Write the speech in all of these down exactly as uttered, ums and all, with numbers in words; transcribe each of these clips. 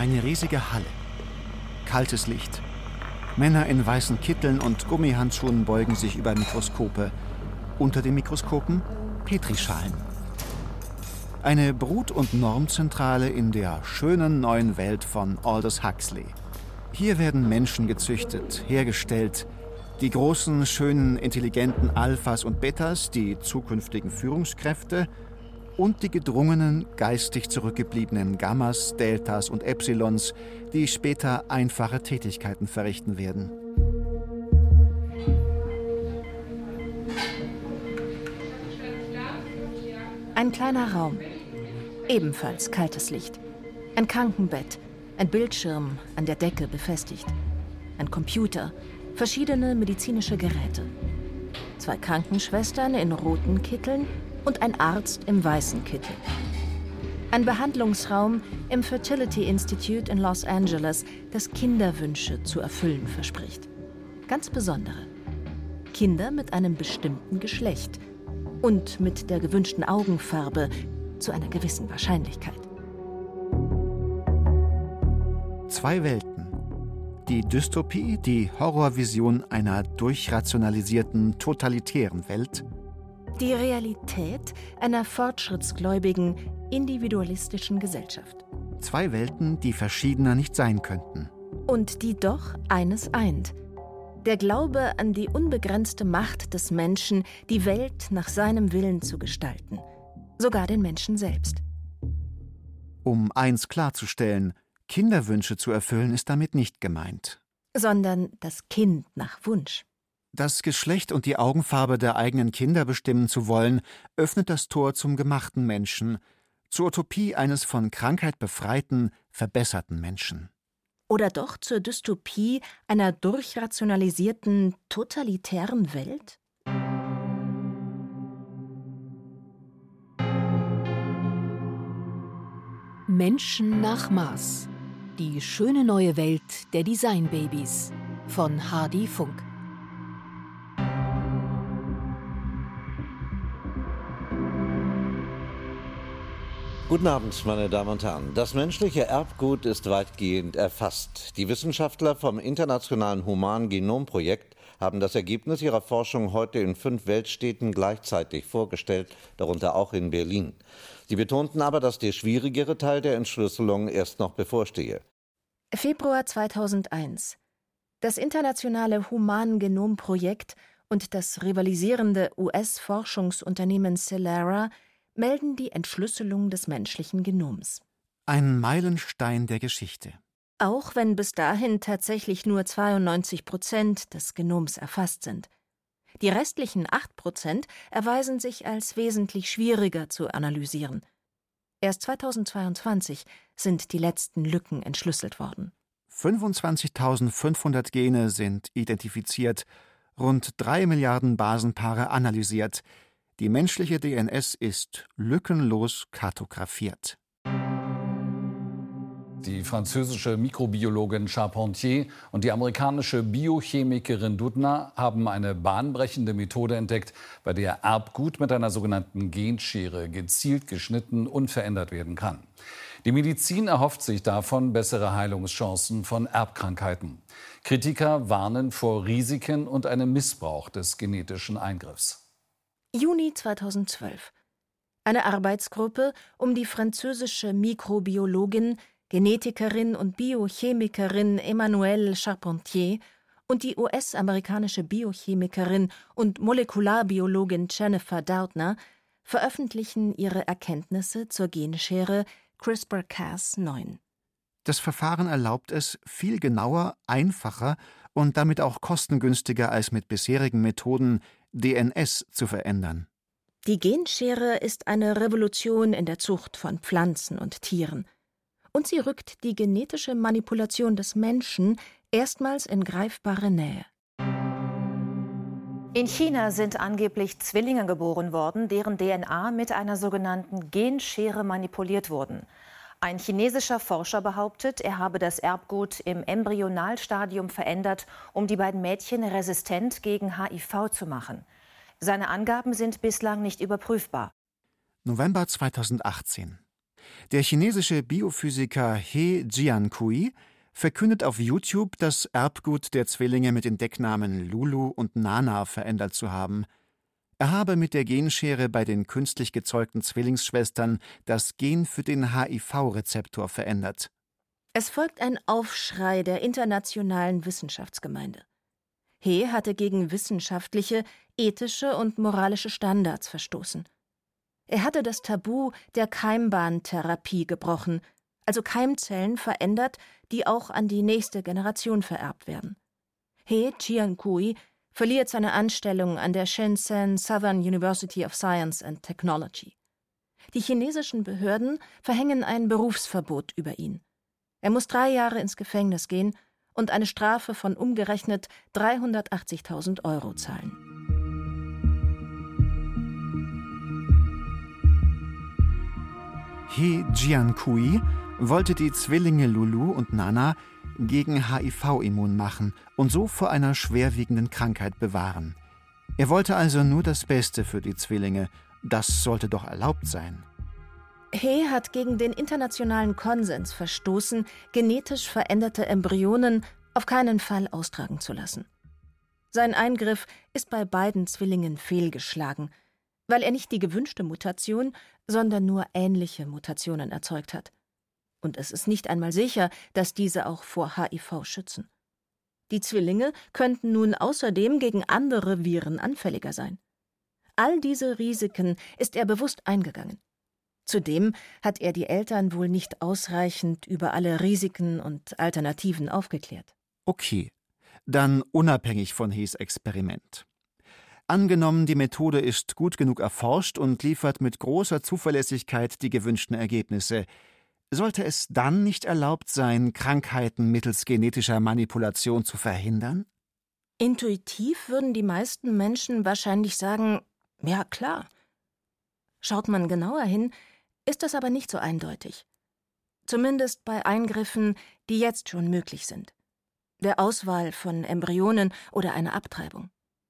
Eine riesige Halle. Kaltes Licht. Männer in weißen Kitteln und Gummihandschuhen beugen sich über Mikroskope. Unter den Mikroskopen Petrischalen. Eine Brut- und Normzentrale in der schönen neuen Welt von Aldous Huxley. Hier werden Menschen gezüchtet, hergestellt. Die großen, schönen, intelligenten Alphas und Betas, die zukünftigen Führungskräfte und die gedrungenen, geistig zurückgebliebenen Gammas, Deltas und Epsilons, die später einfache Tätigkeiten verrichten werden. Ein kleiner Raum. Ebenfalls kaltes Licht. Ein Krankenbett. Ein Bildschirm an der Decke befestigt. Ein Computer. Verschiedene medizinische Geräte. Zwei Krankenschwestern in roten Kitteln und ein Arzt im weißen Kittel. Ein Behandlungsraum im Fertility Institute in Los Angeles, das Kinderwünsche zu erfüllen verspricht. Ganz besondere. Kinder mit einem bestimmten Geschlecht und mit der gewünschten Augenfarbe zu einer gewissen Wahrscheinlichkeit. Zwei Welten. Die Dystopie, die Horrorvision einer durchrationalisierten, totalitären Welt. Die Realität einer fortschrittsgläubigen, individualistischen Gesellschaft. Zwei Welten, die verschiedener nicht sein könnten. Und die doch eines eint. Der Glaube an die unbegrenzte Macht des Menschen, die Welt nach seinem Willen zu gestalten. Sogar den Menschen selbst. Um eins klarzustellen: Kinderwünsche zu erfüllen ist damit nicht gemeint. Sondern das Kind nach Wunsch. Das Geschlecht und die Augenfarbe der eigenen Kinder bestimmen zu wollen, öffnet das Tor zum gemachten Menschen, zur Utopie eines von Krankheit befreiten, verbesserten Menschen. Oder doch zur Dystopie einer durchrationalisierten, totalitären Welt? Menschen nach Mars. Die schöne neue Welt der Designbabys von Hardy Funk. Guten Abend, meine Damen und Herren. Das menschliche Erbgut ist weitgehend erfasst. Die Wissenschaftler vom Internationalen Human-Genom-Projekt haben das Ergebnis ihrer Forschung heute in fünf Weltstädten gleichzeitig vorgestellt, darunter auch in Berlin. Sie betonten aber, dass der schwierigere Teil der Entschlüsselung erst noch bevorstehe. Februar zweitausendeins. Das internationale Human-Genom-Projekt und das rivalisierende U S-Forschungsunternehmen Celera melden die Entschlüsselung des menschlichen Genoms. Ein Meilenstein der Geschichte. Auch wenn bis dahin tatsächlich nur zweiundneunzig Prozent des Genoms erfasst sind. Die restlichen acht Prozent erweisen sich als wesentlich schwieriger zu analysieren. Erst zweitausendzweiundzwanzig sind die letzten Lücken entschlüsselt worden. fünfundzwanzigtausendfünfhundert Gene sind identifiziert, rund drei Milliarden Basenpaare analysiert. Die menschliche D N S ist lückenlos kartografiert. Die französische Mikrobiologin Charpentier und die amerikanische Biochemikerin Doudna haben eine bahnbrechende Methode entdeckt, bei der Erbgut mit einer sogenannten Genschere gezielt geschnitten und verändert werden kann. Die Medizin erhofft sich davon bessere Heilungschancen von Erbkrankheiten. Kritiker warnen vor Risiken und einem Missbrauch des genetischen Eingriffs. Juni zweitausendzwölf. Eine Arbeitsgruppe um die französische Mikrobiologin, Genetikerin und Biochemikerin Emmanuelle Charpentier und die U S-amerikanische Biochemikerin und Molekularbiologin Jennifer Doudna veröffentlichen ihre Erkenntnisse zur Genschere CRISPR Cas neun. Das Verfahren erlaubt es, viel genauer, einfacher und damit auch kostengünstiger als mit bisherigen Methoden D N S zu verändern. Die Genschere ist eine Revolution in der Zucht von Pflanzen und Tieren. Und sie rückt die genetische Manipulation des Menschen erstmals in greifbare Nähe. In China sind angeblich Zwillinge geboren worden, deren D N A mit einer sogenannten Genschere manipuliert wurden. Ein chinesischer Forscher behauptet, er habe das Erbgut im Embryonalstadium verändert, um die beiden Mädchen resistent gegen H I V zu machen. Seine Angaben sind bislang nicht überprüfbar. November zweitausendachtzehn. Der chinesische Biophysiker He Jiankui verkündet auf YouTube, das Erbgut der Zwillinge mit den Decknamen Lulu und Nana verändert zu haben. Er habe mit der Genschere bei den künstlich gezeugten Zwillingsschwestern das Gen für den H I V-Rezeptor verändert. Es folgt ein Aufschrei der internationalen Wissenschaftsgemeinde. He hatte gegen wissenschaftliche, ethische und moralische Standards verstoßen. Er hatte das Tabu der Keimbahntherapie gebrochen, also Keimzellen verändert, die auch an die nächste Generation vererbt werden. He Jiankui verliert seine Anstellung an der Shenzhen Southern University of Science and Technology. Die chinesischen Behörden verhängen ein Berufsverbot über ihn. Er muss drei Jahre ins Gefängnis gehen und eine Strafe von umgerechnet dreihundertachtzigtausend Euro zahlen. He Jiankui wollte die Zwillinge Lulu und Nana gegen H I V immun machen und so vor einer schwerwiegenden Krankheit bewahren. Er wollte also nur das Beste für die Zwillinge. Das sollte doch erlaubt sein. He hat gegen den internationalen Konsens verstoßen, genetisch veränderte Embryonen auf keinen Fall austragen zu lassen. Sein Eingriff ist bei beiden Zwillingen fehlgeschlagen, weil er nicht die gewünschte Mutation, sondern nur ähnliche Mutationen erzeugt hat. Und es ist nicht einmal sicher, dass diese auch vor H I V schützen. Die Zwillinge könnten nun außerdem gegen andere Viren anfälliger sein. All diese Risiken ist er bewusst eingegangen. Zudem hat er die Eltern wohl nicht ausreichend über alle Risiken und Alternativen aufgeklärt. Okay, dann unabhängig von Hes Experiment. Angenommen, die Methode ist gut genug erforscht und liefert mit großer Zuverlässigkeit die gewünschten Ergebnisse. Sollte es dann nicht erlaubt sein, Krankheiten mittels genetischer Manipulation zu verhindern? Intuitiv würden die meisten Menschen wahrscheinlich sagen, ja klar. Schaut man genauer hin, ist das aber nicht so eindeutig. Zumindest bei Eingriffen, die jetzt schon möglich sind. Der Auswahl von Embryonen oder einer Abtreibung.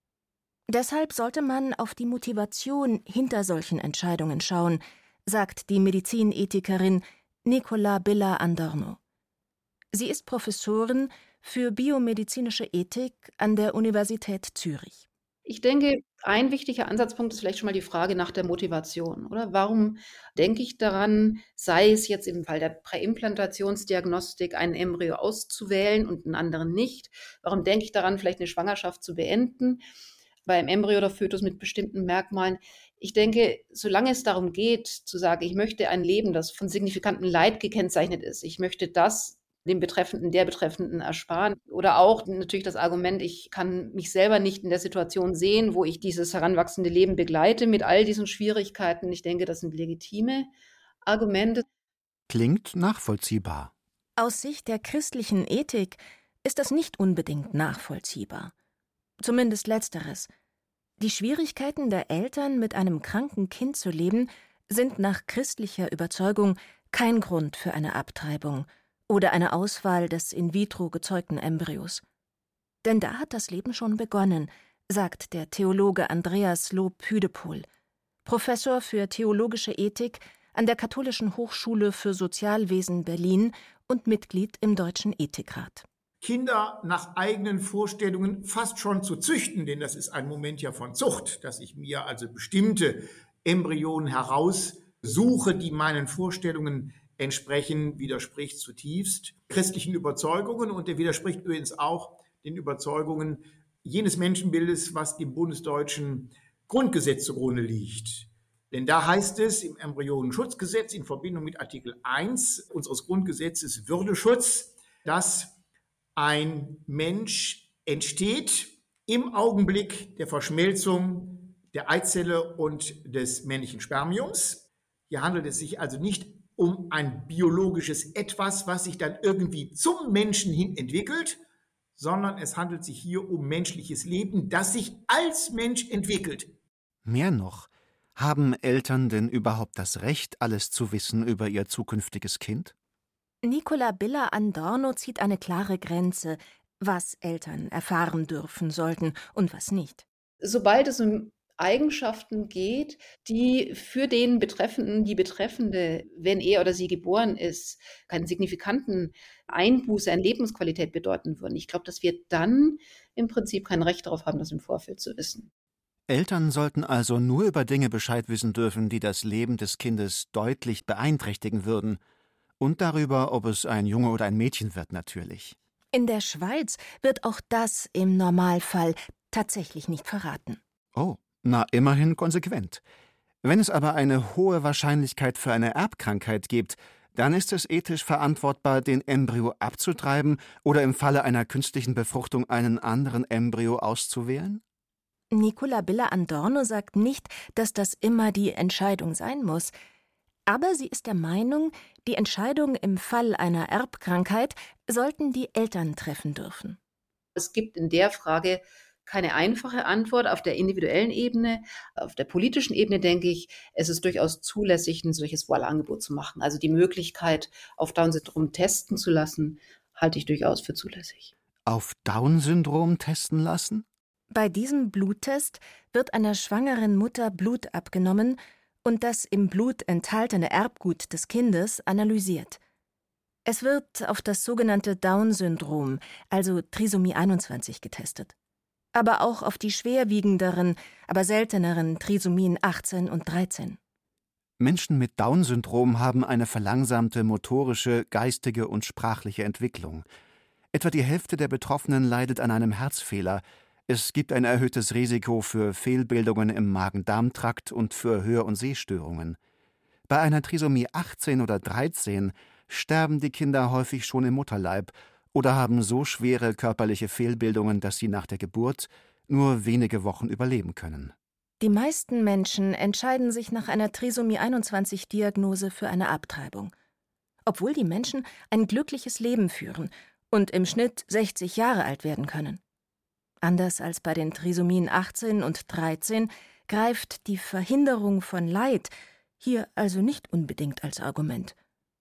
Deshalb sollte man auf die Motivation hinter solchen Entscheidungen schauen, sagt die Medizinethikerin Nicola Billa Adorno. Sie ist Professorin für biomedizinische Ethik an der Universität Zürich. Ich denke, ein wichtiger Ansatzpunkt ist vielleicht schon mal die Frage nach der Motivation, oder? Warum denke ich daran, sei es jetzt im Fall der Präimplantationsdiagnostik, einen Embryo auszuwählen und einen anderen nicht? Warum denke ich daran, vielleicht eine Schwangerschaft zu beenden beim Embryo oder Fötus mit bestimmten Merkmalen? Ich denke, solange es darum geht, zu sagen, ich möchte ein Leben, das von signifikantem Leid gekennzeichnet ist, ich möchte das dem Betreffenden, der Betreffenden ersparen. Oder auch natürlich das Argument, ich kann mich selber nicht in der Situation sehen, wo ich dieses heranwachsende Leben begleite mit all diesen Schwierigkeiten. Ich denke, das sind legitime Argumente. Klingt nachvollziehbar. Aus Sicht der christlichen Ethik ist das nicht unbedingt nachvollziehbar. Zumindest Letzteres. Die Schwierigkeiten der Eltern, mit einem kranken Kind zu leben, sind nach christlicher Überzeugung kein Grund für eine Abtreibung oder eine Auswahl des in vitro gezeugten Embryos. Denn da hat das Leben schon begonnen, sagt der Theologe Andreas Lob-Hüdepohl, Professor für theologische Ethik an der Katholischen Hochschule für Sozialwesen Berlin und Mitglied im Deutschen Ethikrat. Kinder nach eigenen Vorstellungen fast schon zu züchten, denn das ist ein Moment ja von Zucht, dass ich mir also bestimmte Embryonen heraussuche, die meinen Vorstellungen entsprechen, widerspricht zutiefst christlichen Überzeugungen und der widerspricht übrigens auch den Überzeugungen jenes Menschenbildes, was dem bundesdeutschen Grundgesetz zugrunde liegt. Denn da heißt es im Embryonenschutzgesetz in Verbindung mit Artikel eins unseres Grundgesetzes Würdeschutz, dass ein Mensch entsteht im Augenblick der Verschmelzung der Eizelle und des männlichen Spermiums. Hier handelt es sich also nicht um ein biologisches Etwas, was sich dann irgendwie zum Menschen hin entwickelt, sondern es handelt sich hier um menschliches Leben, das sich als Mensch entwickelt. Mehr noch, haben Eltern denn überhaupt das Recht, alles zu wissen über ihr zukünftiges Kind? Nicola Billa Adorno zieht eine klare Grenze, was Eltern erfahren dürfen sollten und was nicht. Sobald es um Eigenschaften geht, die für den Betreffenden, die Betreffende, wenn er oder sie geboren ist, keinen signifikanten Einbuße an Lebensqualität bedeuten würden. Ich glaube, dass wir dann im Prinzip kein Recht darauf haben, das im Vorfeld zu wissen. Eltern sollten also nur über Dinge Bescheid wissen dürfen, die das Leben des Kindes deutlich beeinträchtigen würden. Und darüber, ob es ein Junge oder ein Mädchen wird, natürlich. In der Schweiz wird auch das im Normalfall tatsächlich nicht verraten. Oh, na, immerhin konsequent. Wenn es aber eine hohe Wahrscheinlichkeit für eine Erbkrankheit gibt, dann ist es ethisch verantwortbar, den Embryo abzutreiben oder im Falle einer künstlichen Befruchtung einen anderen Embryo auszuwählen? Nicola Biller-Andorno sagt nicht, dass das immer die Entscheidung sein muss. Aber sie ist der Meinung, die Entscheidung im Fall einer Erbkrankheit sollten die Eltern treffen dürfen. Es gibt in der Frage keine einfache Antwort auf der individuellen Ebene. Auf der politischen Ebene denke ich, es ist durchaus zulässig, ein solches Wahlangebot zu machen. Also die Möglichkeit, auf Down-Syndrom testen zu lassen, halte ich durchaus für zulässig. Auf Down-Syndrom testen lassen? Bei diesem Bluttest wird einer schwangeren Mutter Blut abgenommen und das im Blut enthaltene Erbgut des Kindes analysiert. Es wird auf das sogenannte Down-Syndrom, also Trisomie einundzwanzig, getestet. Aber auch auf die schwerwiegenderen, aber selteneren Trisomien achtzehn und dreizehn. Menschen mit Down-Syndrom haben eine verlangsamte motorische, geistige und sprachliche Entwicklung. Etwa die Hälfte der Betroffenen leidet an einem Herzfehler. Es gibt ein erhöhtes Risiko für Fehlbildungen im Magen-Darm-Trakt und für Hör- und Sehstörungen. Bei einer Trisomie achtzehn oder dreizehn sterben die Kinder häufig schon im Mutterleib oder haben so schwere körperliche Fehlbildungen, dass sie nach der Geburt nur wenige Wochen überleben können. Die meisten Menschen entscheiden sich nach einer Trisomie einundzwanzig-Diagnose für eine Abtreibung. Obwohl die Menschen ein glückliches Leben führen und im Schnitt sechzig Jahre alt werden können. Anders als bei den Trisomien achtzehn und dreizehn greift die Verhinderung von Leid hier also nicht unbedingt als Argument.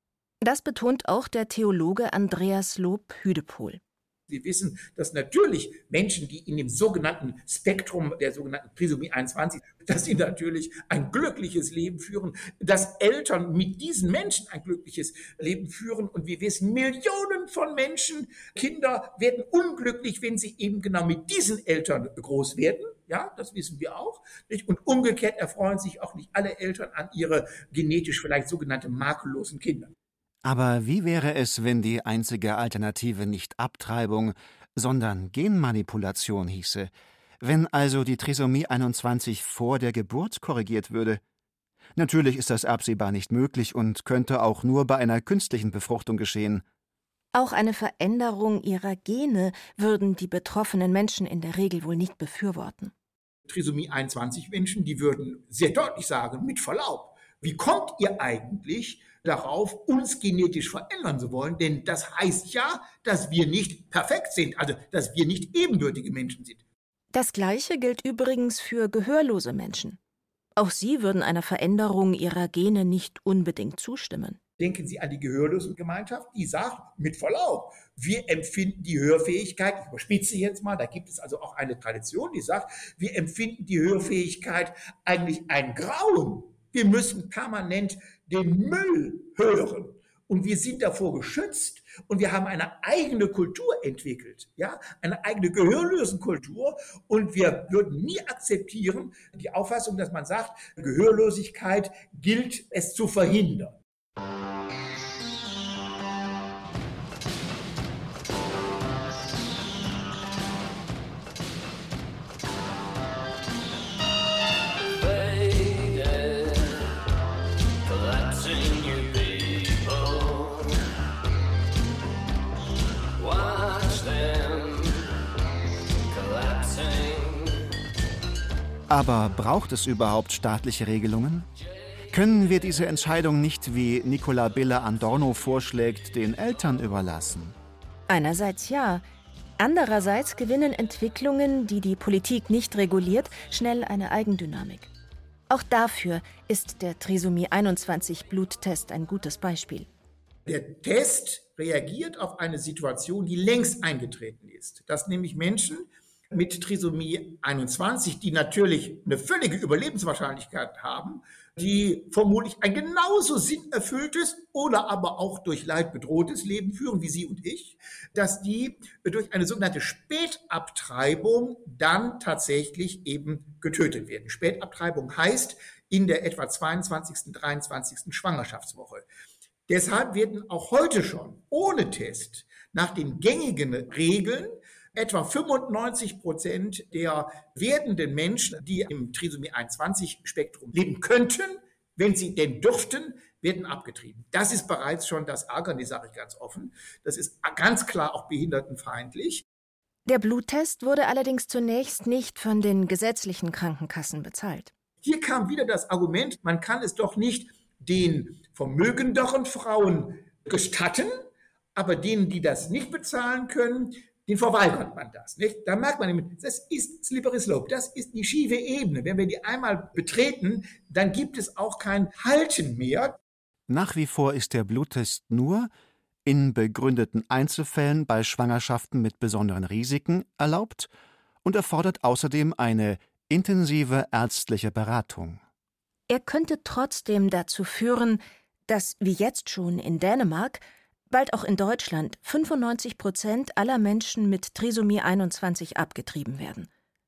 Das betont auch der Theologe Andreas Lob-Hüdepohl. Wir wissen, dass natürlich Menschen, die in dem sogenannten Spektrum der sogenannten Trisomie einundzwanzig, dass sie natürlich ein glückliches Leben führen, dass Eltern mit diesen Menschen ein glückliches Leben führen. Und wir wissen, Millionen von Menschen, Kinder werden unglücklich, wenn sie eben genau mit diesen Eltern groß werden. Ja, das wissen wir auch. Und umgekehrt erfreuen sich auch nicht alle Eltern an ihre genetisch vielleicht sogenannte makellosen Kinder. Aber wie wäre es, wenn die einzige Alternative nicht Abtreibung, sondern Genmanipulation hieße? Wenn also die Trisomie einundzwanzig vor der Geburt korrigiert würde? Natürlich ist das absehbar nicht möglich und könnte auch nur bei einer künstlichen Befruchtung geschehen. Auch eine Veränderung ihrer Gene würden die betroffenen Menschen in der Regel wohl nicht befürworten. Trisomie einundzwanzig Menschen, die würden sehr deutlich sagen, mit Verlaub, wie kommt ihr eigentlich darauf, uns genetisch verändern zu wollen? Denn das heißt ja, dass wir nicht perfekt sind, also dass wir nicht ebenbürtige Menschen sind. Das Gleiche gilt übrigens für gehörlose Menschen. Auch sie würden einer Veränderung ihrer Gene nicht unbedingt zustimmen. Denken Sie an die Gehörlosengemeinschaft, die sagt, mit Verlaub, wir empfinden die Hörfähigkeit, ich überspitze jetzt mal, da gibt es also auch eine Tradition, die sagt, wir empfinden die Hörfähigkeit eigentlich ein Grauen. Wir müssen permanent den Müll hören und wir sind davor geschützt und wir haben eine eigene Kultur entwickelt, ja, eine eigene Gehörlosenkultur und wir würden nie akzeptieren die Auffassung, dass man sagt, Gehörlosigkeit gilt es zu verhindern. Aber braucht es überhaupt staatliche Regelungen? Können wir diese Entscheidung nicht, wie Nicola Biller-Andorno vorschlägt, den Eltern überlassen? Einerseits ja. Andererseits gewinnen Entwicklungen, die die Politik nicht reguliert, schnell eine Eigendynamik. Auch dafür ist der Trisomie einundzwanzig Bluttest ein gutes Beispiel. Der Test reagiert auf eine Situation, die längst eingetreten ist, dass nämlich Menschen mit Trisomie einundzwanzig, die natürlich eine völlige Überlebenswahrscheinlichkeit haben, die vermutlich ein genauso sinnerfülltes oder aber auch durch Leid bedrohtes Leben führen, wie Sie und ich, dass die durch eine sogenannte Spätabtreibung dann tatsächlich eben getötet werden. Spätabtreibung heißt in der etwa zweiundzwanzigsten, dreiundzwanzigsten Schwangerschaftswoche. Deshalb werden auch heute schon ohne Test nach den gängigen Regeln etwa fünfundneunzig Prozent der werdenden Menschen, die im Trisomie einundzwanzig-Spektrum leben könnten, wenn sie denn dürften, werden abgetrieben. Das ist bereits schon das Ärgernis, sage ich ganz offen. Das ist ganz klar auch behindertenfeindlich. Der Bluttest wurde allerdings zunächst nicht von den gesetzlichen Krankenkassen bezahlt. Hier kam wieder das Argument, man kann es doch nicht den vermögenderen Frauen gestatten, aber denen, die das nicht bezahlen können, den verweigert man das. Nicht? Da merkt man, das ist slippery slope, das ist die schiefe Ebene. Wenn wir die einmal betreten, dann gibt es auch kein Halten mehr. Nach wie vor ist der Bluttest nur in begründeten Einzelfällen bei Schwangerschaften mit besonderen Risiken erlaubt und erfordert außerdem eine intensive ärztliche Beratung. Er könnte trotzdem dazu führen, dass, wie jetzt schon in Dänemark, bald auch in Deutschland fünfundneunzig Prozent aller Menschen mit Trisomie einundzwanzig abgetrieben werden.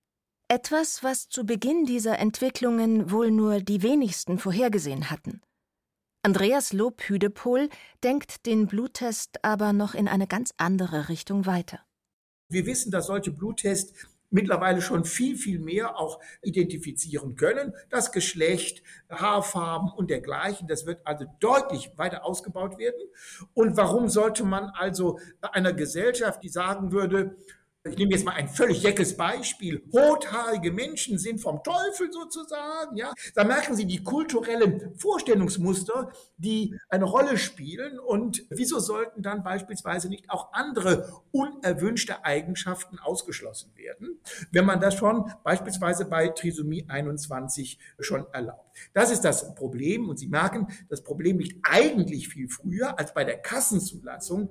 Etwas, was zu Beginn dieser Entwicklungen wohl nur die wenigsten vorhergesehen hatten. Andreas Loop-Hüdepohl denkt den Bluttest aber noch in eine ganz andere Richtung weiter. Wir wissen, dass solche Bluttests mittlerweile schon viel, viel mehr auch identifizieren können. Das Geschlecht, Haarfarben und dergleichen, das wird also deutlich weiter ausgebaut werden. Und warum sollte man also einer Gesellschaft, die sagen würde, ich nehme jetzt mal ein völlig jeckes Beispiel, rothaarige Menschen sind vom Teufel sozusagen, ja, da merken Sie die kulturellen Vorstellungsmuster, die eine Rolle spielen, und wieso sollten dann beispielsweise nicht auch andere unerwünschte Eigenschaften ausgeschlossen werden, wenn man das schon beispielsweise bei Trisomie einundzwanzig schon erlaubt. Das ist das Problem, und Sie merken, das Problem liegt eigentlich viel früher als bei der Kassenzulassung.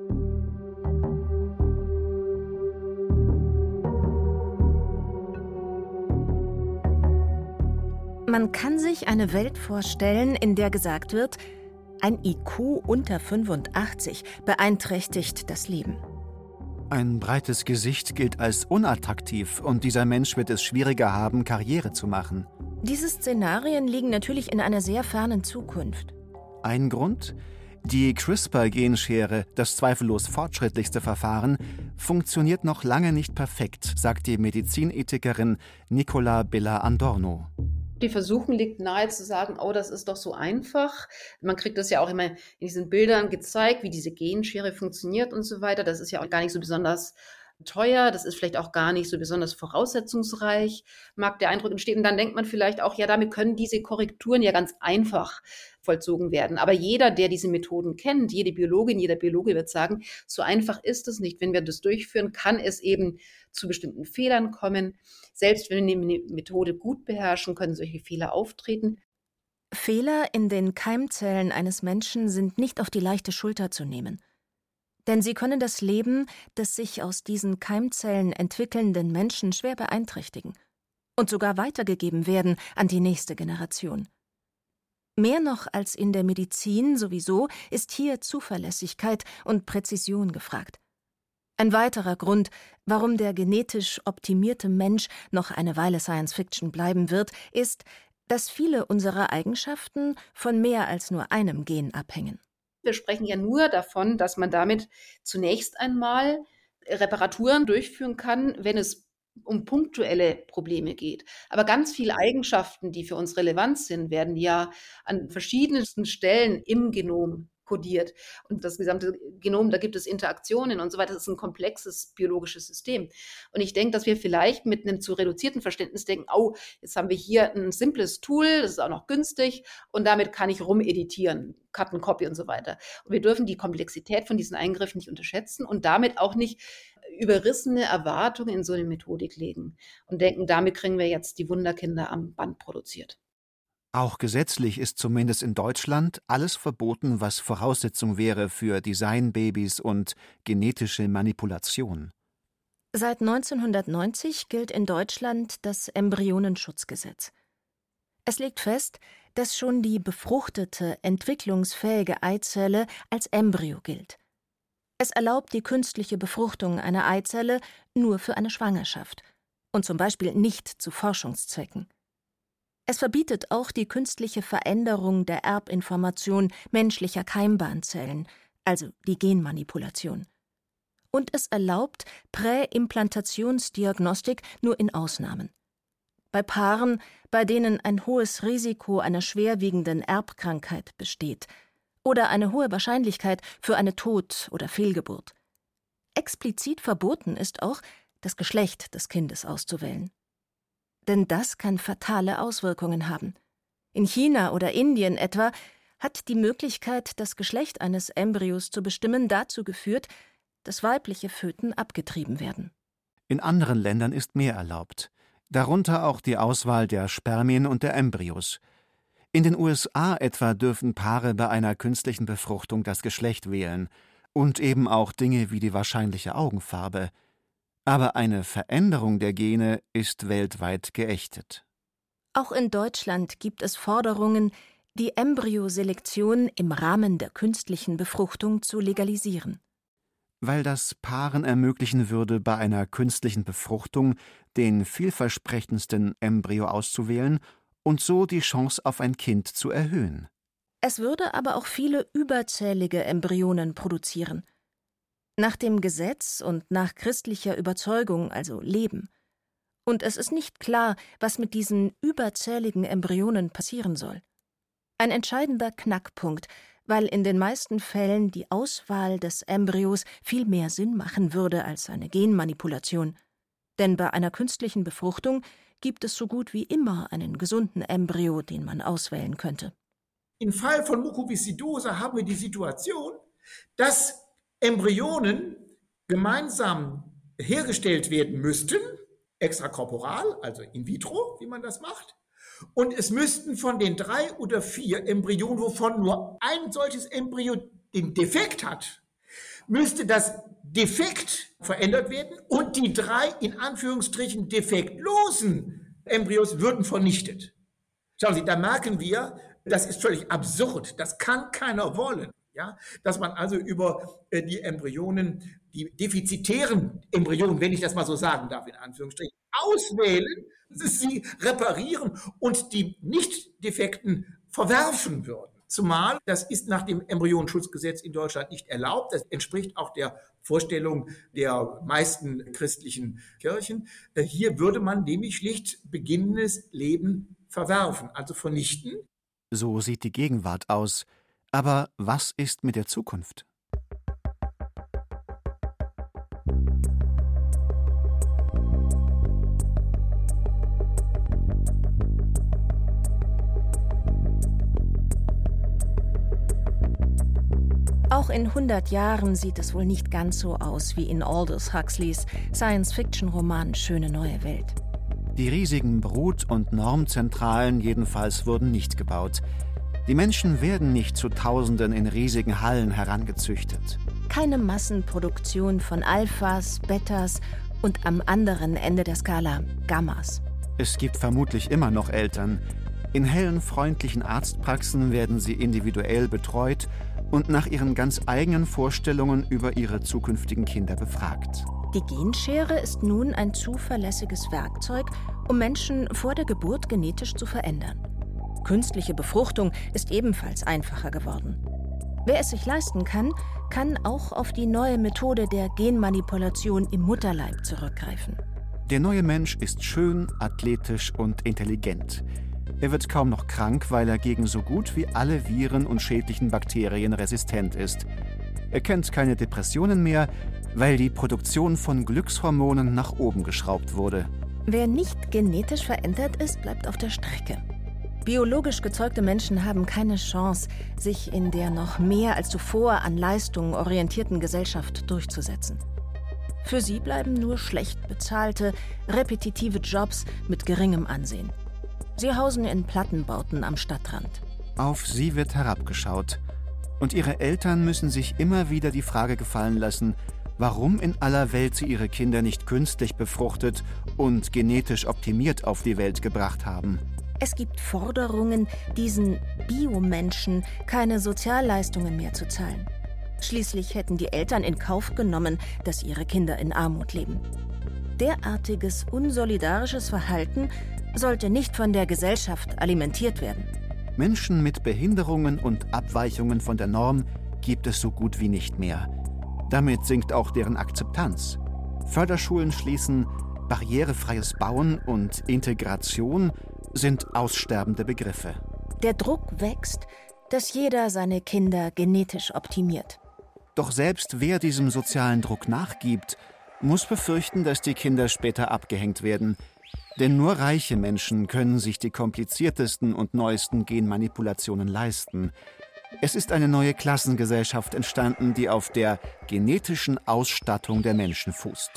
Man kann sich eine Welt vorstellen, in der gesagt wird, ein I Q unter fünfundachtzig beeinträchtigt das Leben. Ein breites Gesicht gilt als unattraktiv und dieser Mensch wird es schwieriger haben, Karriere zu machen. Diese Szenarien liegen natürlich in einer sehr fernen Zukunft. Ein Grund? Die CRISPR-Genschere, das zweifellos fortschrittlichste Verfahren, funktioniert noch lange nicht perfekt, sagt die Medizinethikerin Nicola Bella-Andorno. Die Versuchung liegt nahe zu sagen, oh, das ist doch so einfach. Man kriegt das ja auch immer in diesen Bildern gezeigt, wie diese Genschere funktioniert und so weiter. Das ist ja auch gar nicht so besonders teuer, das ist vielleicht auch gar nicht so besonders voraussetzungsreich, mag der Eindruck entstehen. Und dann denkt man vielleicht auch, ja, damit können diese Korrekturen ja ganz einfach vollzogen werden. Aber jeder, der diese Methoden kennt, jede Biologin, jeder Biologe wird sagen, so einfach ist es nicht. Wenn wir das durchführen, kann es eben zu bestimmten Fehlern kommen. Selbst wenn wir die Methode gut beherrschen, können solche Fehler auftreten. Fehler in den Keimzellen eines Menschen sind nicht auf die leichte Schulter zu nehmen. Denn sie können das Leben des sich aus diesen Keimzellen entwickelnden Menschen schwer beeinträchtigen und sogar weitergegeben werden an die nächste Generation. Mehr noch als in der Medizin sowieso ist hier Zuverlässigkeit und Präzision gefragt. Ein weiterer Grund, warum der genetisch optimierte Mensch noch eine Weile Science-Fiction bleiben wird, ist, dass viele unserer Eigenschaften von mehr als nur einem Gen abhängen. Wir sprechen ja nur davon, dass man damit zunächst einmal Reparaturen durchführen kann, wenn es um punktuelle Probleme geht. Aber ganz viele Eigenschaften, die für uns relevant sind, werden ja an verschiedensten Stellen im Genom kodiert. Und das gesamte Genom, da gibt es Interaktionen und so weiter. Das ist ein komplexes biologisches System. Und ich denke, dass wir vielleicht mit einem zu reduzierten Verständnis denken, oh, jetzt haben wir hier ein simples Tool, das ist auch noch günstig und damit kann ich rumeditieren, Cut and Copy und so weiter. Und wir dürfen die Komplexität von diesen Eingriffen nicht unterschätzen und damit auch nicht überrissene Erwartungen in so eine Methodik legen und denken, damit kriegen wir jetzt die Wunderkinder am Band produziert. Auch gesetzlich ist zumindest in Deutschland alles verboten, was Voraussetzung wäre für Designbabys und genetische Manipulation. Seit neunzehnhundertneunzig gilt in Deutschland das Embryonenschutzgesetz. Es legt fest, dass schon die befruchtete, entwicklungsfähige Eizelle als Embryo gilt. Es erlaubt die künstliche Befruchtung einer Eizelle nur für eine Schwangerschaft und zum Beispiel nicht zu Forschungszwecken. Es verbietet auch die künstliche Veränderung der Erbinformation menschlicher Keimbahnzellen, also die Genmanipulation. Und es erlaubt Präimplantationsdiagnostik nur in Ausnahmen. Bei Paaren, bei denen ein hohes Risiko einer schwerwiegenden Erbkrankheit besteht oder eine hohe Wahrscheinlichkeit für eine Tod- oder Fehlgeburt. Explizit verboten ist auch, das Geschlecht des Kindes auszuwählen. Denn das kann fatale Auswirkungen haben. In China oder Indien etwa hat die Möglichkeit, das Geschlecht eines Embryos zu bestimmen, dazu geführt, dass weibliche Föten abgetrieben werden. In anderen Ländern ist mehr erlaubt, darunter auch die Auswahl der Spermien und der Embryos. In den U S A etwa dürfen Paare bei einer künstlichen Befruchtung das Geschlecht wählen und eben auch Dinge wie die wahrscheinliche Augenfarbe. Aber eine Veränderung der Gene ist weltweit geächtet. Auch in Deutschland gibt es Forderungen, die Embryoselektion im Rahmen der künstlichen Befruchtung zu legalisieren. Weil das Paaren ermöglichen würde, bei einer künstlichen Befruchtung den vielversprechendsten Embryo auszuwählen und so die Chance auf ein Kind zu erhöhen. Es würde aber auch viele überzählige Embryonen produzieren. Nach dem Gesetz und nach christlicher Überzeugung, also Leben. Und es ist nicht klar, was mit diesen überzähligen Embryonen passieren soll. Ein entscheidender Knackpunkt, weil in den meisten Fällen die Auswahl des Embryos viel mehr Sinn machen würde als eine Genmanipulation. Denn bei einer künstlichen Befruchtung gibt es so gut wie immer einen gesunden Embryo, den man auswählen könnte. Im Fall von Mukoviszidose haben wir die Situation, dass Embryonen gemeinsam hergestellt werden müssten, extrakorporal, also in vitro, wie man das macht. Und es müssten von den drei oder vier Embryonen, wovon nur ein solches Embryo den Defekt hat, müsste das Defekt verändert werden und die drei in Anführungsstrichen defektlosen Embryos würden vernichtet. Schauen Sie, da merken wir, das ist völlig absurd, das kann keiner wollen. Ja, dass man also über äh, die Embryonen, die defizitären Embryonen, wenn ich das mal so sagen darf, in Anführungsstrichen, auswählen, sie reparieren und die nicht defekten verwerfen würden. Zumal, das ist nach dem Embryonenschutzgesetz in Deutschland nicht erlaubt. Das entspricht auch der Vorstellung der meisten christlichen Kirchen. Äh, hier würde man nämlich schlicht beginnendes Leben verwerfen, also vernichten. So sieht die Gegenwart aus. Aber was ist mit der Zukunft? Auch in hundert Jahren sieht es wohl nicht ganz so aus wie in Aldous Huxleys Science-Fiction-Roman »Schöne neue Welt«. Die riesigen Brut- und Normzentralen jedenfalls wurden nicht gebaut. Die Menschen werden nicht zu Tausenden in riesigen Hallen herangezüchtet. Keine Massenproduktion von Alphas, Betas und am anderen Ende der Skala Gammas. Es gibt vermutlich immer noch Eltern. In hellen, freundlichen Arztpraxen werden sie individuell betreut und nach ihren ganz eigenen Vorstellungen über ihre zukünftigen Kinder befragt. Die Genschere ist nun ein zuverlässiges Werkzeug, um Menschen vor der Geburt genetisch zu verändern. Künstliche Befruchtung ist ebenfalls einfacher geworden. Wer es sich leisten kann, kann auch auf die neue Methode der Genmanipulation im Mutterleib zurückgreifen. Der neue Mensch ist schön, athletisch und intelligent. Er wird kaum noch krank, weil er gegen so gut wie alle Viren und schädlichen Bakterien resistent ist. Er kennt keine Depressionen mehr, weil die Produktion von Glückshormonen nach oben geschraubt wurde. Wer nicht genetisch verändert ist, bleibt auf der Strecke. Biologisch gezeugte Menschen haben keine Chance, sich in der noch mehr als zuvor an Leistungen orientierten Gesellschaft durchzusetzen. Für sie bleiben nur schlecht bezahlte, repetitive Jobs mit geringem Ansehen. Sie hausen in Plattenbauten am Stadtrand. Auf sie wird herabgeschaut. Und ihre Eltern müssen sich immer wieder die Frage gefallen lassen, warum in aller Welt sie ihre Kinder nicht künstlich befruchtet und genetisch optimiert auf die Welt gebracht haben. Es gibt Forderungen, diesen Biomenschen keine Sozialleistungen mehr zu zahlen. Schließlich hätten die Eltern in Kauf genommen, dass ihre Kinder in Armut leben. Derartiges unsolidarisches Verhalten sollte nicht von der Gesellschaft alimentiert werden. Menschen mit Behinderungen und Abweichungen von der Norm gibt es so gut wie nicht mehr. Damit sinkt auch deren Akzeptanz. Förderschulen schließen, barrierefreies Bauen und Integration sind aussterbende Begriffe. Der Druck wächst, dass jeder seine Kinder genetisch optimiert. Doch selbst wer diesem sozialen Druck nachgibt, muss befürchten, dass die Kinder später abgehängt werden. Denn nur reiche Menschen können sich die kompliziertesten und neuesten Genmanipulationen leisten. Es ist eine neue Klassengesellschaft entstanden, die auf der genetischen Ausstattung der Menschen fußt.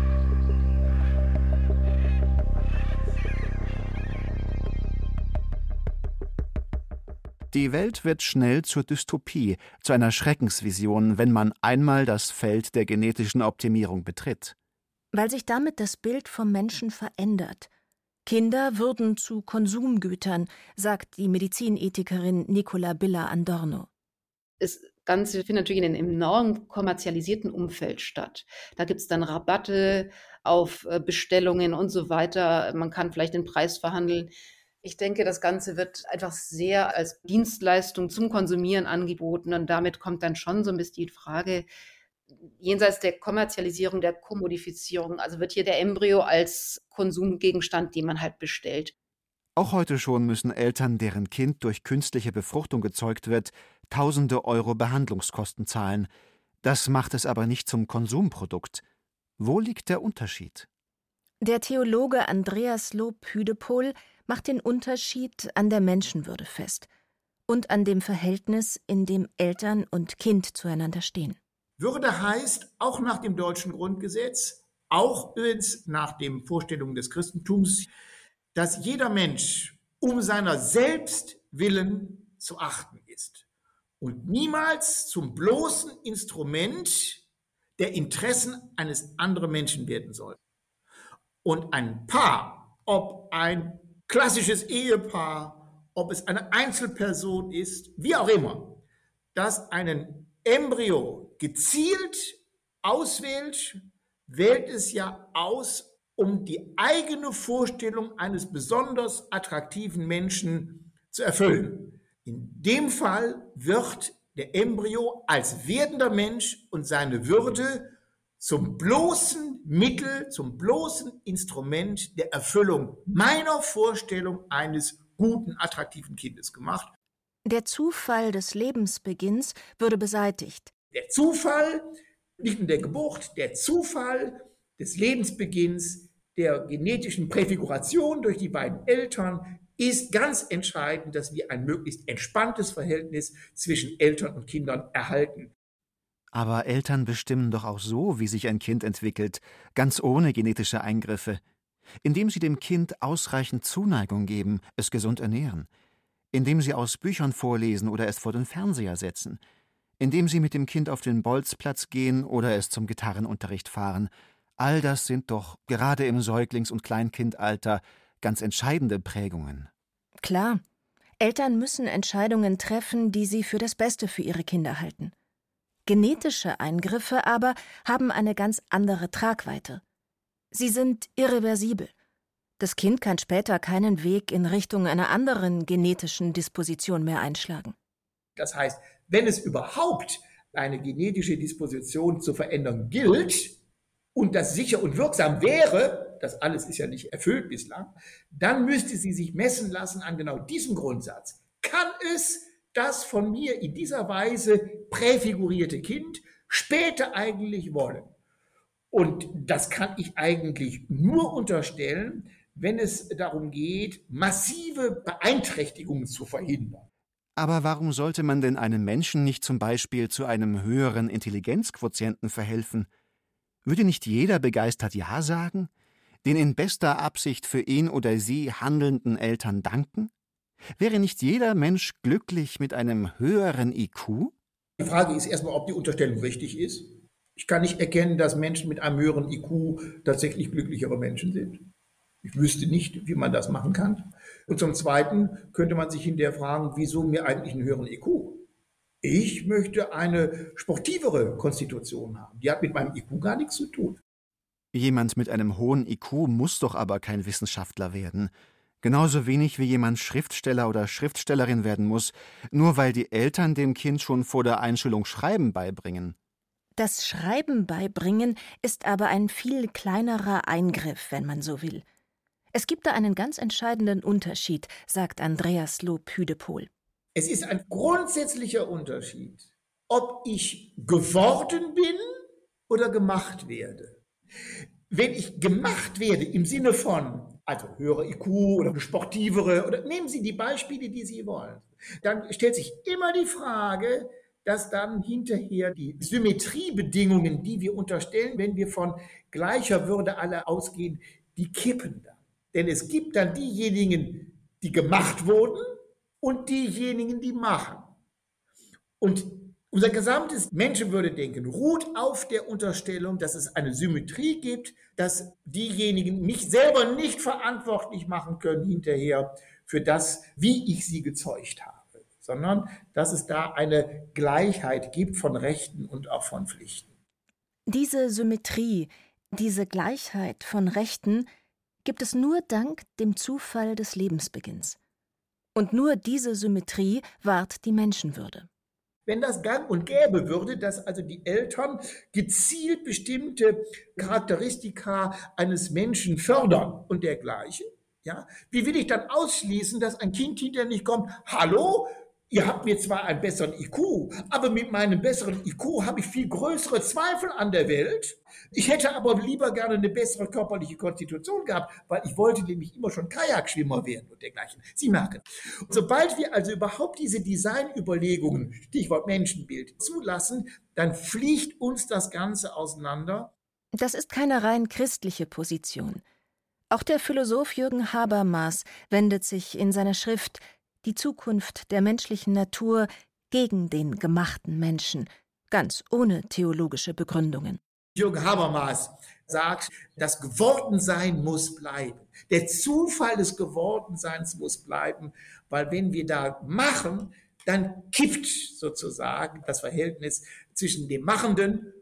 Die Welt wird schnell zur Dystopie, zu einer Schreckensvision, wenn man einmal das Feld der genetischen Optimierung betritt. Weil sich damit das Bild vom Menschen verändert. Kinder würden zu Konsumgütern, sagt die Medizinethikerin Nicola Billa-Andorno. Das Ganze findet natürlich in einem enorm kommerzialisierten Umfeld statt. Da gibt es dann Rabatte auf Bestellungen und so weiter. Man kann vielleicht den Preis verhandeln. Ich denke, das Ganze wird einfach sehr als Dienstleistung zum Konsumieren angeboten und damit kommt dann schon so ein bisschen die Frage, jenseits der Kommerzialisierung, der Kommodifizierung, also wird hier der Embryo als Konsumgegenstand, den man halt bestellt. Auch heute schon müssen Eltern, deren Kind durch künstliche Befruchtung gezeugt wird, tausende Euro Behandlungskosten zahlen. Das macht es aber nicht zum Konsumprodukt. Wo liegt der Unterschied? Der Theologe Andreas Loop-Hüdepohl macht den Unterschied an der Menschenwürde fest und an dem Verhältnis, in dem Eltern und Kind zueinander stehen. Würde heißt, auch nach dem deutschen Grundgesetz, auch übrigens nach den Vorstellungen des Christentums, dass jeder Mensch um seiner selbst willen zu achten ist und niemals zum bloßen Instrument der Interessen eines anderen Menschen werden soll. Und ein Paar, ob ein klassisches Ehepaar, ob es eine Einzelperson ist, wie auch immer, das einen Embryo gezielt auswählt, wählt es ja aus, um die eigene Vorstellung eines besonders attraktiven Menschen zu erfüllen. In dem Fall wird der Embryo als werdender Mensch und seine Würde zum bloßen Mittel, zum bloßen Instrument der Erfüllung meiner Vorstellung eines guten, attraktiven Kindes gemacht. Der Zufall des Lebensbeginns würde beseitigt. Der Zufall, nicht nur der Geburt, der Zufall des Lebensbeginns, der genetischen Präfiguration durch die beiden Eltern ist ganz entscheidend, dass wir ein möglichst entspanntes Verhältnis zwischen Eltern und Kindern erhalten. Aber Eltern bestimmen doch auch so, wie sich ein Kind entwickelt, ganz ohne genetische Eingriffe, indem sie dem Kind ausreichend Zuneigung geben, es gesund ernähren, indem sie aus Büchern vorlesen oder es vor den Fernseher setzen, indem sie mit dem Kind auf den Bolzplatz gehen oder es zum Gitarrenunterricht fahren. All das sind doch gerade im Säuglings- und Kleinkindalter ganz entscheidende Prägungen. Klar, Eltern müssen Entscheidungen treffen, die sie für das Beste für ihre Kinder halten. Genetische Eingriffe aber haben eine ganz andere Tragweite. Sie sind irreversibel. Das Kind kann später keinen Weg in Richtung einer anderen genetischen Disposition mehr einschlagen. Das heißt, wenn es überhaupt eine genetische Disposition zu verändern gilt und das sicher und wirksam wäre, das alles ist ja nicht erfüllt bislang, dann müsste sie sich messen lassen an genau diesem Grundsatz. Kann es das von mir in dieser Weise präfigurierte Kind später eigentlich wollen? Und das kann ich eigentlich nur unterstellen, wenn es darum geht, massive Beeinträchtigungen zu verhindern. Aber warum sollte man denn einem Menschen nicht zum Beispiel zu einem höheren Intelligenzquotienten verhelfen? Würde nicht jeder begeistert Ja sagen? Den in bester Absicht für ihn oder sie handelnden Eltern danken? Wäre nicht jeder Mensch glücklich mit einem höheren I Q? Die Frage ist erstmal, ob die Unterstellung richtig ist. Ich kann nicht erkennen, dass Menschen mit einem höheren I Q tatsächlich glücklichere Menschen sind. Ich wüsste nicht, wie man das machen kann. Und zum Zweiten könnte man sich hinterher fragen, wieso mir eigentlich einen höheren I Q? Ich möchte eine sportivere Konstitution haben. Die hat mit meinem I Q gar nichts zu tun. Jemand mit einem hohen I Q muss doch aber kein Wissenschaftler werden. Genauso wenig wie jemand Schriftsteller oder Schriftstellerin werden muss, nur weil die Eltern dem Kind schon vor der Einschulung Schreiben beibringen. Das Schreiben beibringen ist aber ein viel kleinerer Eingriff, wenn man so will. Es gibt da einen ganz entscheidenden Unterschied, sagt Andreas Loop-Hüdepohl. Es ist ein grundsätzlicher Unterschied, ob ich geworden bin oder gemacht werde. Wenn ich gemacht werde im Sinne von, also höhere I Q oder sportivere, oder nehmen Sie die Beispiele, die Sie wollen, dann stellt sich immer die Frage, dass dann hinterher die Symmetriebedingungen, die wir unterstellen, wenn wir von gleicher Würde alle ausgehen, die kippen dann. Denn es gibt dann diejenigen, die gemacht wurden und diejenigen, die machen. Und unser gesamtes Menschenwürdedenken ruht auf der Unterstellung, dass es eine Symmetrie gibt, dass diejenigen mich selber nicht verantwortlich machen können hinterher für das, wie ich sie gezeugt habe, sondern dass es da eine Gleichheit gibt von Rechten und auch von Pflichten. Diese Symmetrie, diese Gleichheit von Rechten gibt es nur dank dem Zufall des Lebensbeginns. Und nur diese Symmetrie wahrt die Menschenwürde. Wenn das gang und gäbe würde, dass also die Eltern gezielt bestimmte Charakteristika eines Menschen fördern und dergleichen, ja, wie will ich dann ausschließen, dass ein Kind hinterher nicht kommt, hallo, ihr habt mir zwar einen besseren I Q, aber mit meinem besseren I Q habe ich viel größere Zweifel an der Welt. Ich hätte aber lieber gerne eine bessere körperliche Konstitution gehabt, weil ich wollte nämlich immer schon Kajakschwimmer werden und dergleichen. Sie merken, sobald wir also überhaupt diese Designüberlegungen, Stichwort Menschenbild, zulassen, dann fliegt uns das Ganze auseinander. Das ist keine rein christliche Position. Auch der Philosoph Jürgen Habermas wendet sich in seiner Schrift Die Zukunft der menschlichen Natur gegen den gemachten Menschen, ganz ohne theologische Begründungen. Jürgen Habermas sagt, das Gewordensein muss bleiben. Der Zufall des Gewordenseins muss bleiben, weil wenn wir da machen, dann kippt sozusagen das Verhältnis zwischen dem Machenden